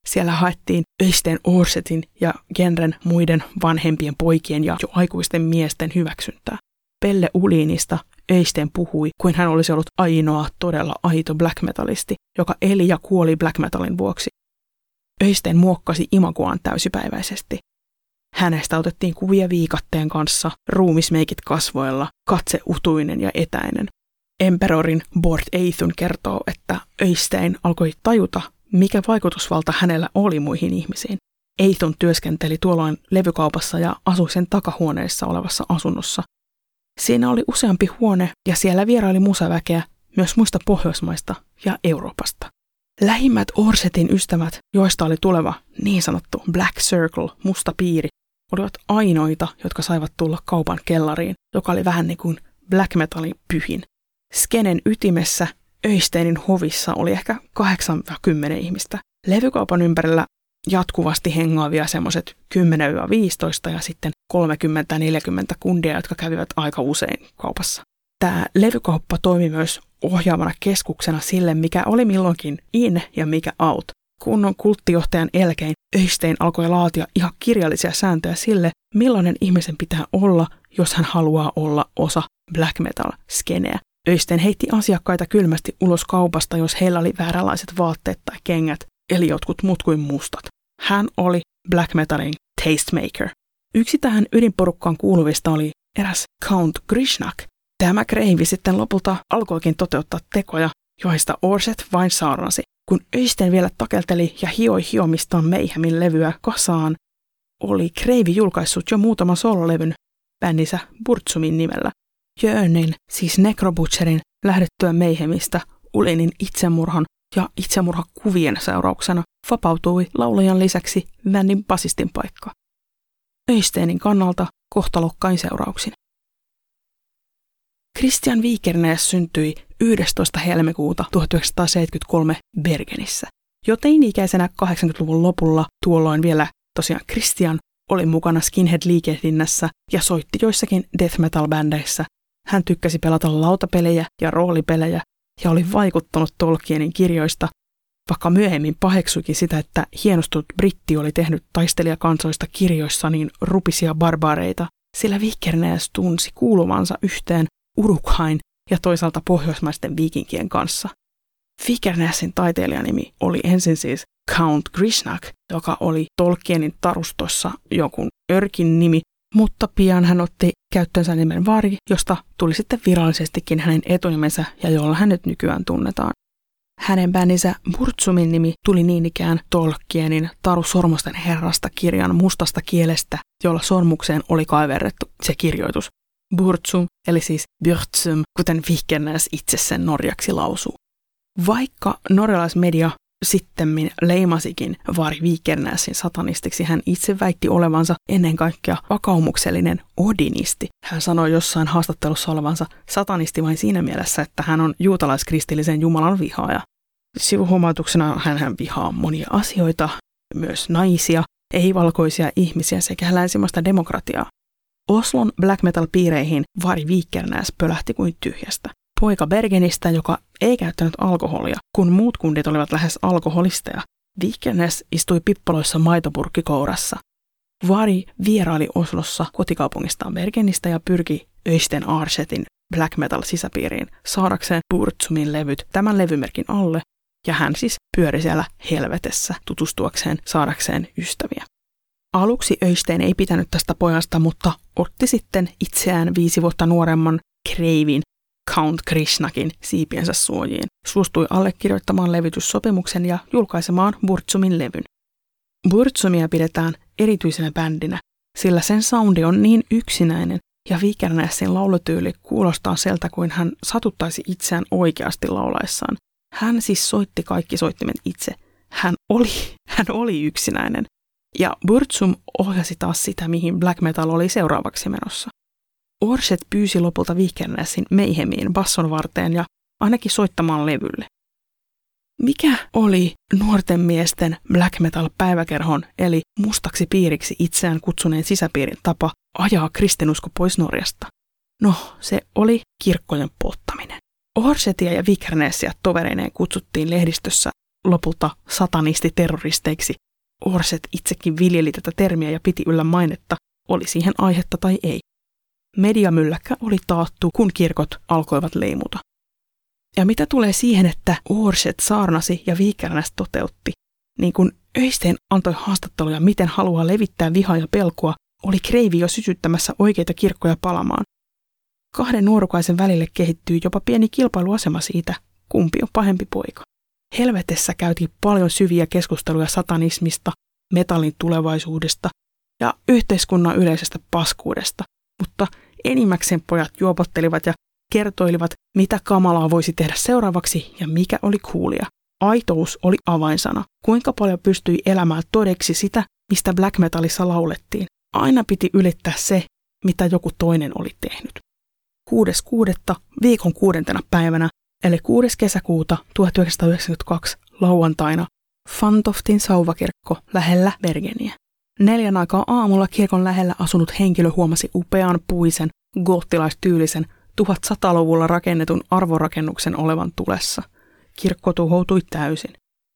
Siellä haettiin Øystein Aarsethtin ja genren muiden vanhempien poikien ja jo aikuisten miesten hyväksyntää. Pelle Ulinista Øystein puhui, kuin hän olisi ollut ainoa todella aito black metalisti, joka eli ja kuoli black metalin vuoksi. Øystein muokkasi imagoaan täysipäiväisesti. Hänestä otettiin kuvia viikatteen kanssa, ruumismeikit kasvoilla, katse utuinen ja etäinen. Emperorin Bård Eithun kertoo, että Øystein alkoi tajuta, mikä vaikutusvalta hänellä oli muihin ihmisiin. Eithun työskenteli tuolloin levykaupassa ja asui sen takahuoneessa olevassa asunnossa. Siinä oli useampi huone ja siellä vieraili musaväkeä myös muista Pohjoismaista ja Euroopasta. Lähimmät Aarsethtin ystävät, joista oli tuleva niin sanottu Black Circle, musta piiri, olivat ainoita, jotka saivat tulla kaupan kellariin, joka oli vähän niin kuin black metalin pyhin. Skenen ytimessä Øysteinin hovissa oli ehkä kahdeksan kymmenen ihmistä. Levykaupan ympärillä jatkuvasti hengaavia semmoiset kymmenen viisitoista ja sitten kolmekymmentä neljäkymmentä kundia, jotka kävivät aika usein kaupassa. Tämä levykauppa toimi myös ohjaavana keskuksena sille, mikä oli milloinkin in ja mikä out. Kunnon kulttijohtajan elkein Øystein alkoi laatia ihan kirjallisia sääntöjä sille, millainen ihmisen pitää olla, jos hän haluaa olla osa black metal-skeneä. Øystein heitti asiakkaita kylmästi ulos kaupasta, jos heillä oli vääränlaiset vaatteet tai kengät, eli jotkut muut kuin mustat. Hän oli black metalin tastemaker. Yksi tähän ydinporukkaan kuuluvista oli eräs Count Grishnak. Tämä kreivi sitten lopulta alkoikin toteuttaa tekoja, joista Aarseth vain saarnasi. Kun Øystein vielä takelteli ja hioi hiomistaan Mayhemin levyä kasaan, oli kreivi julkaissut jo muutaman sololevyn bändinsä Burzsumin nimellä. Jörnin, siis Necrobutcherin, lähdettyä Mayhemistä Ulinin itsemurhan ja itsemurhakuvien seurauksena vapautui laulajan lisäksi bändin basistin paikka. Øysteinin kannalta kohtalokkain seurauksin. Christian Vikernes syntyi yhdestoista helmikuuta tuhatyhdeksänsataaseitsemänkymmentäkolme Bergenissä. Jo teini-ikäisenä kahdeksankymmentäluvun lopulla tuolloin vielä tosiaan Christian oli mukana skinhead-liikehdinnässä ja soitti joissakin death metal-bändeissä. Hän tykkäsi pelata lautapelejä ja roolipelejä ja oli vaikuttanut Tolkienin kirjoista, vaikka myöhemmin paheksuikin sitä, että hienostunut britti oli tehnyt taistelijakansoista kirjoissa niin rupisia barbaareita, sillä Vikernes tunsi kuuluvansa yhteen Urukhain ja toisaalta pohjoismaisten viikinkien kanssa. Vikernesin taiteilijanimi oli ensin siis Count Grishnak, joka oli Tolkienin tarustossa jonkun örkin nimi, mutta pian hän otti käyttöönsä nimen Vari, josta tuli sitten virallisestikin hänen etunimensä ja jolla hän nyt nykyään tunnetaan. Hänen bändinsä Burzsumin nimi tuli niin ikään Tolkienin Taru Sormusten herrasta kirjan mustasta kielestä, jolla sormukseen oli kaiverrettu se kirjoitus. Burzsum, eli siis Björtsum, kuten Vikernes itse sen norjaksi lausuu. Vaikka norjalaismedia sittemmin leimasikin Vari Vikernesin satanistiksi, hän itse väitti olevansa ennen kaikkea vakaumuksellinen odinisti. Hän sanoi jossain haastattelussa olevansa satanisti vain siinä mielessä, että hän on juutalaiskristillisen Jumalan vihaaja. Sivuhuomautuksena hän vihaa monia asioita, myös naisia, ei-valkoisia ihmisiä sekä länsimaista demokratiaa. Oslon black metal-piireihin Vari Vikernes pölähti kuin tyhjästä. Poika Bergenistä, joka ei käyttänyt alkoholia, kun muut kundit olivat lähes alkoholisteja. Vikernes istui pippaloissa maitopurkki kourassa. Vari vieraili Oslossa kotikaupungistaan Bergenistä ja pyrki Øystein Aarsethtin black metal sisäpiiriin saadakseen Burzsumin levyt tämän levymerkin alle, ja hän siis pyöri siellä helvetessä tutustuakseen saadakseen ystäviä. Aluksi Øystein ei pitänyt tästä pojasta, mutta otti sitten itseään viisi vuotta nuoremman kreivin Count Grishnakin siipiensä suojiin, suostui allekirjoittamaan levytyssopimuksen ja julkaisemaan Burzsumin levyn. Burzsumia pidetään erityisenä bändinä, sillä sen soundi on niin yksinäinen ja Vikernesin laulutyyli kuulostaa siltä kuin hän satuttaisi itseään oikeasti laulaessaan. Hän siis soitti kaikki soittimet itse. Hän oli, hän oli yksinäinen. Ja Burzsum ohjasi taas sitä, mihin black metal oli seuraavaksi menossa. Aarseth pyysi lopulta Vikernesin Mayhemiin basson varteen ja ainakin soittamaan levylle. Mikä oli nuorten miesten black metal päiväkerhon eli mustaksi piiriksi itseään kutsuneen sisäpiirin tapa ajaa kristinusko pois Norjasta? No, se oli kirkkojen polttaminen. Aarsethia ja Vikernesia tovereineen kutsuttiin lehdistössä lopulta satanistiterroristeiksi. Orsett itsekin viljeli tätä termiä ja piti yllä mainetta, oli siihen aihetta tai ei. Mediamylläkkä oli taattu, kun kirkot alkoivat leimuta. Ja mitä tulee siihen, että Orsett saarnasi ja Vikernes toteutti, niin kun Øystein antoi haastatteluja, miten haluaa levittää vihaa ja pelkoa, oli Kreivi jo sytyttämässä oikeita kirkkoja palamaan. Kahden nuorukaisen välille kehittyi jopa pieni kilpailuasema siitä, kumpi on pahempi poika. Helvetessä käytiin paljon syviä keskusteluja satanismista, metallin tulevaisuudesta ja yhteiskunnan yleisestä paskuudesta, mutta enimmäkseen pojat juopottelivat ja kertoilivat, mitä kamalaa voisi tehdä seuraavaksi ja mikä oli coolia. Aitous oli avainsana. Kuinka paljon pystyi elämään todeksi sitä, mistä black metallissa laulettiin. Aina piti ylittää se, mitä joku toinen oli tehnyt. kuudes kuudetta viikon kuudentena päivänä, eli kuudes kesäkuuta tuhatyhdeksänsataayhdeksänkymmentäkaksi lauantaina, Fantoftin sauvakirkko lähellä Bergeniä. Neljän aikaa aamulla kirkon lähellä asunut henkilö huomasi upean puisen, goottilaistyylisen, tuhatsataa-luvulla rakennetun arvorakennuksen olevan tulessa. Kirkko tuhoutui täysin.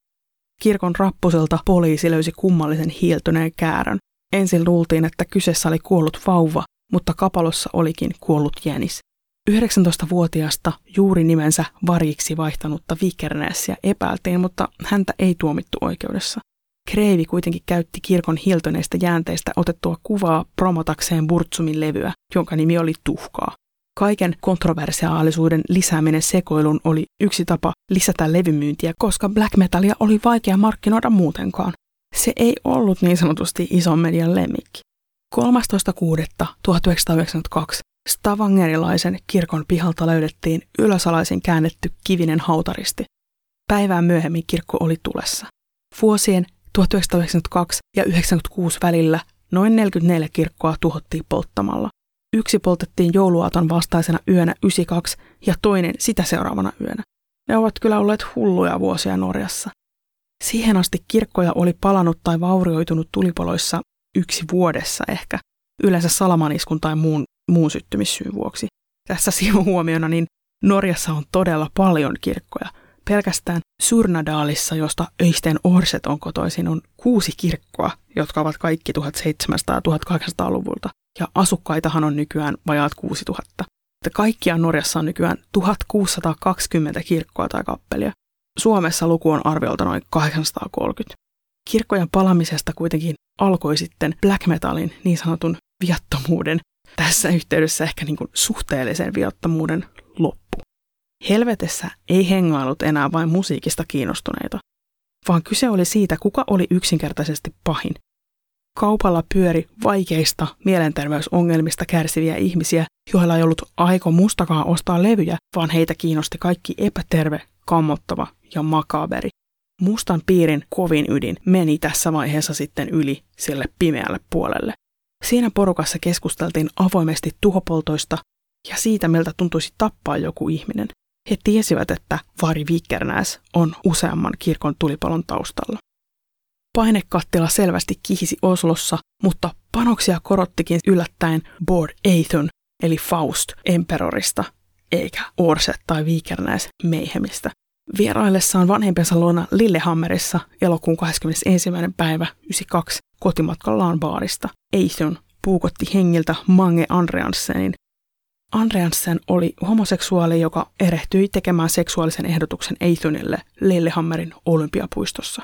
Kirkon rappuselta poliisi löysi kummallisen hiiltyneen käärön. Ensin luultiin, että kyseessä oli kuollut vauva, mutta kapalossa olikin kuollut jänis. yhdeksäntoistavuotiaasta juuri nimensä Variksi vaihtanutta Vikernesia epäiltiin, mutta häntä ei tuomittu oikeudessa. Kreivi kuitenkin käytti kirkon hiiltyneistä jäänteistä otettua kuvaa promotakseen Burtsumin levyä, jonka nimi oli Tuhkaa. Kaiken kontroversiaalisuuden lisääminen sekoilun oli yksi tapa lisätä levymyyntiä, koska black metallia oli vaikea markkinoida muutenkaan. Se ei ollut niin sanotusti ison median lemmikki. kolmastoista kuudetta tuhatyhdeksänsataayhdeksänkymmentäkaksi stavangerilaisen kirkon pihalta löydettiin ylösalaisin käännetty kivinen hautaristi. Päivää myöhemmin kirkko oli tulessa. Vuosien tuhatyhdeksänsataayhdeksänkymmentäkaksi ja yhdeksänkymmentäkuusi välillä noin neljäkymmentäneljä kirkkoa tuhottiin polttamalla. Yksi poltettiin jouluaaton vastaisena yönä yhdeksänkymmentäkaksi ja toinen sitä seuraavana yönä. Ne ovat kyllä olleet hulluja vuosia Norjassa. Siihen asti kirkkoja oli palanut tai vaurioitunut tulipaloissa yksi vuodessa ehkä, yleensä salamaniskun tai muun, muun syttymissyyn vuoksi. Tässä sivuhuomiona, niin Norjassa on todella paljon kirkkoja. Pelkästään Surnadalissa, josta Øystein Orsett on kotoisin, on kuusi kirkkoa, jotka ovat kaikki tuhatseitsemänsataa- ja tuhatkahdeksansataa-luvulta. Ja asukkaitahan on nykyään vajaat kuusituhatta. Kaikkiaan Norjassa on nykyään tuhatkuusisataakaksikymmentä kirkkoa tai kappelia. Suomessa luku on arviolta noin kahdeksansataakolmekymmentä. Kirkkojen palamisesta kuitenkin alkoi sitten black metalin niin sanotun viattomuuden, tässä yhteydessä ehkä niin kuin suhteellisen viattomuuden loppu. Helvetessä ei hengailut enää vain musiikista kiinnostuneita, vaan kyse oli siitä, kuka oli yksinkertaisesti pahin. Kaupalla pyöri vaikeista mielenterveysongelmista kärsiviä ihmisiä, joilla ei ollut aikomustakaan ostaa levyjä, vaan heitä kiinnosti kaikki epäterve, kammottava ja makaberi. Mustan piirin kovin ydin meni tässä vaiheessa sitten yli sille pimeälle puolelle. Siinä porukassa keskusteltiin avoimesti tuhopoltoista ja siitä, miltä tuntuisi tappaa joku ihminen. He tiesivät, että Vari Vikernes on useamman kirkon tulipalon taustalla. Painekattila selvästi kihisi Oslossa, mutta panoksia korottikin yllättäen Bård Eythun eli Faust Emperorista, eikä Orsett tai Vikernes Mayhemistä. Vieraillessaan vanhempiensa luona Lillehammerissa elokuun kahdeskymmenesensimmäinen päivä yhdeksänkymmentäkaksi kotimatkallaan baarista. Eythun puukotti hengiltä Mange Andreassenin. Andreassen oli homoseksuaali, joka erehtyi tekemään seksuaalisen ehdotuksen Eythunille Lillehammerin olympiapuistossa.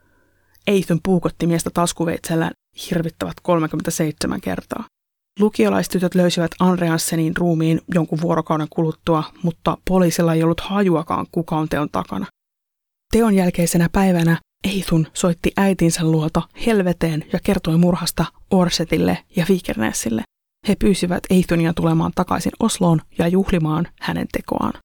Eythun puukotti miestä taskuveitsellään hirvittävät kolmekymmentäseitsemän kertaa. Lukiolaistytöt löysivät Andreassenin ruumiin jonkun vuorokauden kuluttua, mutta poliisilla ei ollut hajuakaan, kuka on teon takana. Teon jälkeisenä päivänä Eythun soitti äitinsä luota helveteen ja kertoi murhasta Orsettille ja Vikernesille. He pyysivät Eythunia tulemaan takaisin Osloon ja juhlimaan hänen tekoaan.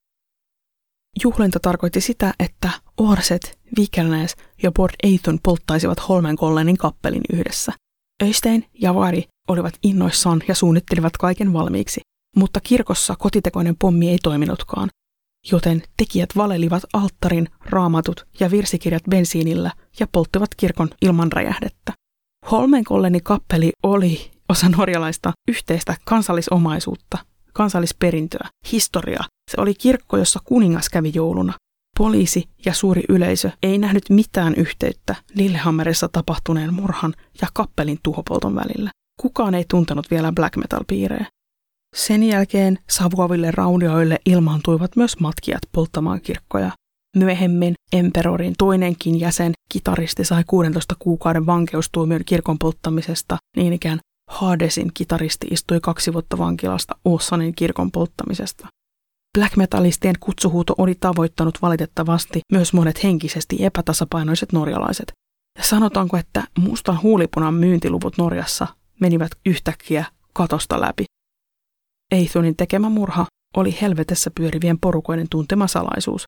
Juhlinta tarkoitti sitä, että Orsett, Vikernes ja Bård Eythun polttaisivat Holmenkollenin kappelin yhdessä. Øystein ja Vari olivat innoissaan ja suunnittelivat kaiken valmiiksi, mutta kirkossa kotitekoinen pommi ei toiminutkaan, joten tekijät valelivat alttarin, raamatut ja virsikirjat bensiinillä ja polttivat kirkon ilman räjähdettä. Holmenkollenin kappeli oli osa norjalaista yhteistä kansallisomaisuutta, kansallisperintöä, historiaa. Se oli kirkko, jossa kuningas kävi jouluna. Poliisi ja suuri yleisö ei nähnyt mitään yhteyttä Lillehammerissa tapahtuneen murhan ja kappelin tuhopolton välillä. Kukaan ei tuntenut vielä black metal-piirejä. Sen jälkeen savuaville raunioille ilmaantuivat myös matkijat polttamaan kirkkoja. Myöhemmin Emperorin toinenkin jäsen, kitaristi, sai kuudentoista kuukauden vankeustuomion kirkon polttamisesta, niin ikään Hadesin kitaristi istui kaksi vuotta vankilasta Åsanin kirkon polttamisesta. Black metalistien kutsuhuuto oli tavoittanut valitettavasti myös monet henkisesti epätasapainoiset norjalaiset. Ja sanotaanko, että mustan huulipunan myyntiluvut Norjassa menivät yhtäkkiä katosta läpi. Eithunin tekemä murha oli helvetessä pyörivien porukoiden tuntema salaisuus.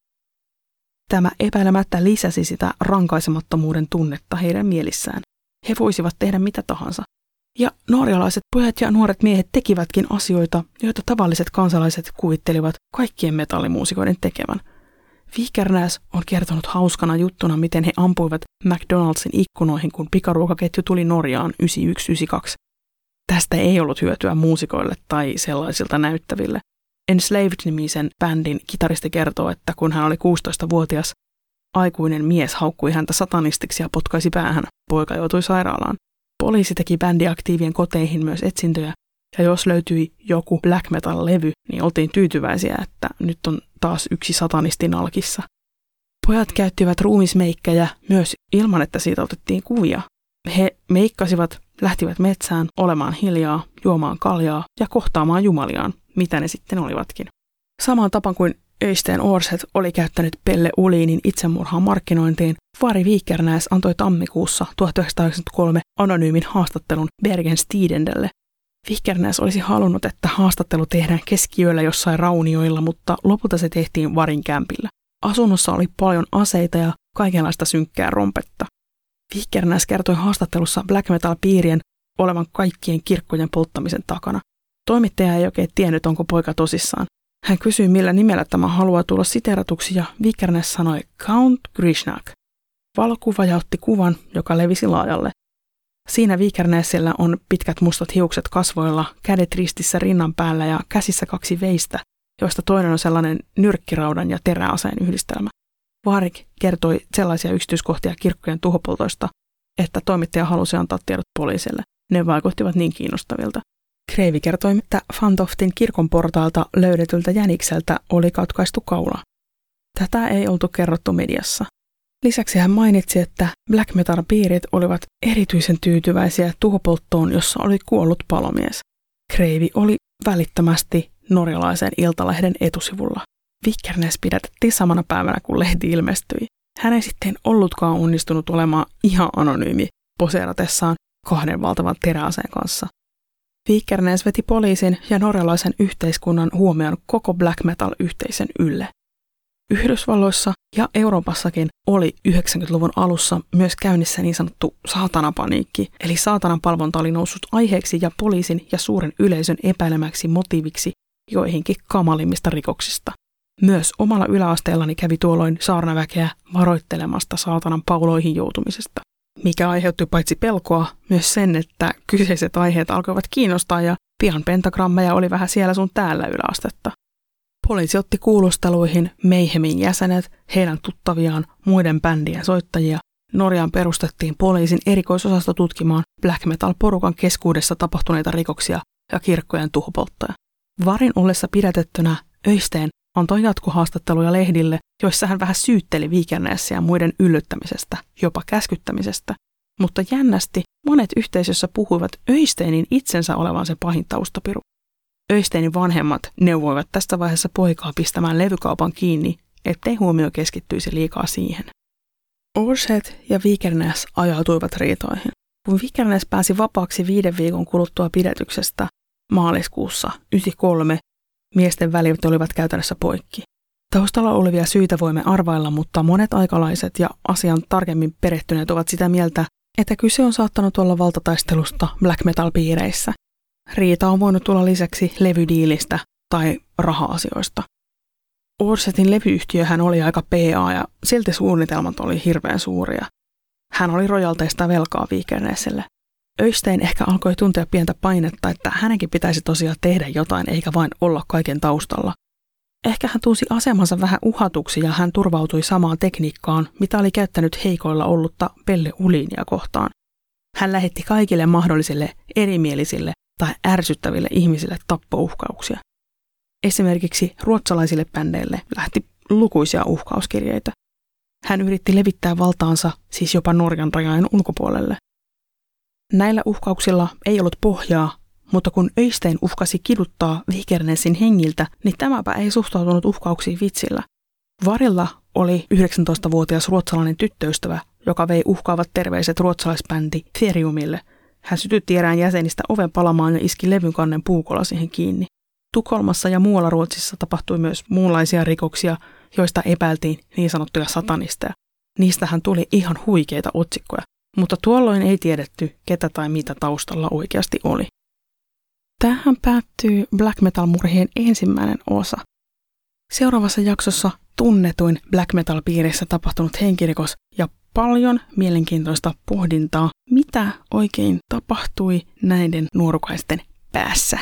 Tämä epäilemättä lisäsi sitä rankaisemattomuuden tunnetta heidän mielissään. He voisivat tehdä mitä tahansa. Ja norjalaiset pojat ja nuoret miehet tekivätkin asioita, joita tavalliset kansalaiset kuvittelivat kaikkien metallimuusikoiden tekevän. Vikernes on kertonut hauskana juttuna, miten he ampuivat McDonaldsin ikkunoihin, kun pikaruokaketju tuli Norjaan yhdeksänkymmentäyksi yhdeksänkymmentäkaksi. Tästä ei ollut hyötyä muusikoille tai sellaisilta näyttäville. Enslaved-nimisen bändin kitaristi kertoo, että kun hän oli kuusitoistavuotias, aikuinen mies haukkui häntä satanistiksi ja potkaisi päähän. Poika joutui sairaalaan. Poliisi teki bändiaktiivien koteihin myös etsintöjä, ja jos löytyi joku black metal-levy, niin oltiin tyytyväisiä, että nyt on taas yksi satanisti nalkissa. Pojat käyttivät ruumismeikkejä myös ilman, että siitä otettiin kuvia. He meikkasivat, lähtivät metsään olemaan hiljaa, juomaan kaljaa ja kohtaamaan jumaliaan, mitä ne sitten olivatkin. Samaan tapaan kuin Øystein Aarseth oli käyttänyt Pelle Uliinin itsemurhaan markkinointiin, Vari Vikernes antoi tammikuussa tuhatyhdeksänsataayhdeksänkymmentäkolme anonyymin haastattelun Bergens Tidendelle. Vikernes olisi halunnut, että haastattelu tehdään keskiyöllä jossain raunioilla, mutta lopulta se tehtiin Varin kämpillä. Asunnossa oli paljon aseita ja kaikenlaista synkkää rompetta. Vikernes kertoi haastattelussa black metal-piirien olevan kaikkien kirkkojen polttamisen takana. Toimittaja ei oikein tiennyt, onko poika tosissaan. Hän kysyi, millä nimellä tämä haluaa tulla siteeratuksi, ja Vikernes sanoi Count Grishnak. Valokuva ja otti kuvan, joka levisi laajalle. Siinä Vikernesellä on pitkät mustat hiukset kasvoilla, kädet ristissä rinnan päällä ja käsissä kaksi veistä, joista toinen on sellainen nyrkkiraudan ja teräaseen yhdistelmä. Varik kertoi sellaisia yksityiskohtia kirkkojen tuhopoltoista, että toimittaja halusi antaa tiedot poliisille. Ne vaikuttivat niin kiinnostavilta. Kreivi kertoi, että Fantoftin kirkon portaalta löydetyltä jänikseltä oli katkaistu kaula. Tätä ei oltu kerrottu mediassa. Lisäksi hän mainitsi, että black metal-piirit olivat erityisen tyytyväisiä tuhopolttoon, jossa oli kuollut palomies. Kreivi oli välittömästi norjalaisen Iltalehden etusivulla. Vikernes pidätettiin samana päivänä, kun lehti ilmestyi. Hän ei sitten ollutkaan onnistunut olemaan ihan anonyymi poseeratessaan kahden valtavan teräaseen kanssa. Vikernes veti poliisin ja norjalaisen yhteiskunnan huomioon koko black metal-yhteisön ylle. Yhdysvalloissa ja Euroopassakin oli yhdeksänkymmentäluvun alussa myös käynnissä niin sanottu saatanapaniikki, eli saatanan palvonta oli noussut aiheeksi ja poliisin ja suuren yleisön epäilemäksi motiiviksi joihinkin kamalimmista rikoksista. Myös omalla yläasteellani kävi tuolloin saarnaväkeä varoittelemasta saatanan pauloihin joutumisesta, mikä aiheutti paitsi pelkoa myös sen, että kyseiset aiheet alkoivat kiinnostaa ja pian pentagrammeja oli vähän siellä sun täällä yläastetta. Poliisi otti kuulusteluihin Mayhemin jäsenet, heidän tuttaviaan, muiden bändien soittajia. Norjaan perustettiin poliisin erikoisosasto tutkimaan black metal-porukan keskuudessa tapahtuneita rikoksia ja kirkkojen tuhopolttoja. Varin ollessa pidätettynä Øystein antoi jatkohaastatteluja lehdille, joissa hän vähän syytteli Vikernesia muiden yllyttämisestä, jopa käskyttämisestä. Mutta jännästi monet yhteisössä puhuivat Øysteinin itsensä olevan se pahin taustapiru. Øysteinin vanhemmat neuvoivat tästä vaiheessa poikaa pistämään levykaupan kiinni, ettei huomio keskittyisi liikaa siihen. Aarseth ja Vikernes ajautuivat riitoihin. Kun Vikernes pääsi vapaaksi viiden viikon kuluttua pidätyksestä maaliskuussa yhdeksänkymmentäkolme, miesten välit olivat käytännössä poikki. Taustalla olevia syitä voimme arvailla, mutta monet aikalaiset ja asian tarkemmin perehtyneet ovat sitä mieltä, että kyse on saattanut olla valtataistelusta black metal-piireissä. Riita on voinut tulla lisäksi levydiilistä tai raha-asioista. Aarsethin levyyhtiöhän oli aika P A ja silti suunnitelmat oli hirveän suuria. Hän oli rojalteista velkaa Vikerneselle. Øystein ehkä alkoi tuntea pientä painetta, että hänenkin pitäisi tosiaan tehdä jotain eikä vain olla kaiken taustalla. Ehkä hän tunsi asemansa vähän uhatuksi ja hän turvautui samaan tekniikkaan, mitä oli käyttänyt heikoilla ollutta Pelle Ulinia kohtaan. Hän lähetti kaikille mahdollisille erimielisille tai ärsyttäville ihmisille tappouhkauksia. Esimerkiksi ruotsalaisille bändeille lähti lukuisia uhkauskirjeitä. Hän yritti levittää valtaansa siis jopa Norjan rajojen ulkopuolelle. Näillä uhkauksilla ei ollut pohjaa, mutta kun Øystein uhkasi kiduttaa Vikernesin hengiltä, niin tämäpä ei suhtautunut uhkauksiin vitsillä. Varilla oli yhdeksäntoistavuotias ruotsalainen tyttöystävä, joka vei uhkaavat terveiset ruotsalaisbändi Theriumille. Hän sytytti erään jäsenistä oven palamaan ja iski levyn kannen puukolla siihen kiinni. Tukholmassa ja muualla Ruotsissa tapahtui myös muunlaisia rikoksia, joista epäiltiin niin sanottuja satanisteja. Niistähän tuli ihan huikeita otsikkoja, mutta tuolloin ei tiedetty, ketä tai mitä taustalla oikeasti oli. Tähän päättyy black metal-murhien ensimmäinen osa. Seuraavassa jaksossa tunnetuin black metal-piirissä tapahtunut henkirikos ja paljon mielenkiintoista pohdintaa, mitä oikein tapahtui näiden nuorukaisten päässä.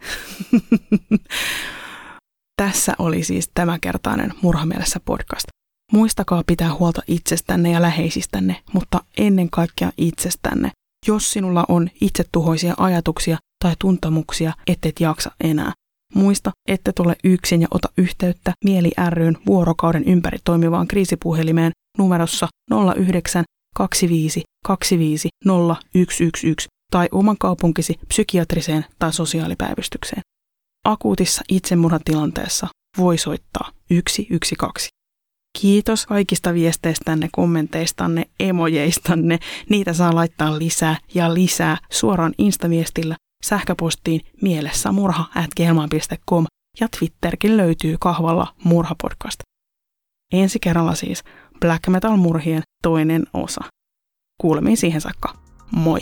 Tässä oli siis tämänkertainen Murhamielessä podcast. Muistakaa pitää huolta itsestänne ja läheisistänne, mutta ennen kaikkea itsestänne. Jos sinulla on itsetuhoisia ajatuksia tai tuntemuksia, ettet jaksa enää. Muista, ette tule yksin ja ota yhteyttä Mieli ry:n vuorokauden ympäri toimivaan kriisipuhelimeen numerossa nolla yhdeksän kaksi viisi kaksi viisi nolla yksi yksi yksi tai oman kaupunkisi psykiatriseen tai sosiaalipäivystykseen. Akuutissa itsemurhatilanteessa voi soittaa yksi yksi kaksi. Kiitos kaikista viesteistänne, kommenteistanne, emojeistanne. Niitä saa laittaa lisää ja lisää suoraan Instaviestillä, sähköpostiin mielessämurha at gmail piste com ja Twitterkin löytyy kahvalla Murhapodcast. Ensi kerralla siis Black Metal-murhien toinen osa. Kuulemiin siihen saakka. Moi!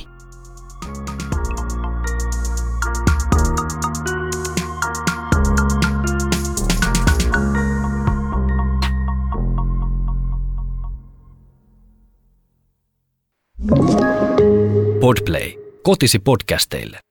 Podplay. Kotisi podcasteille.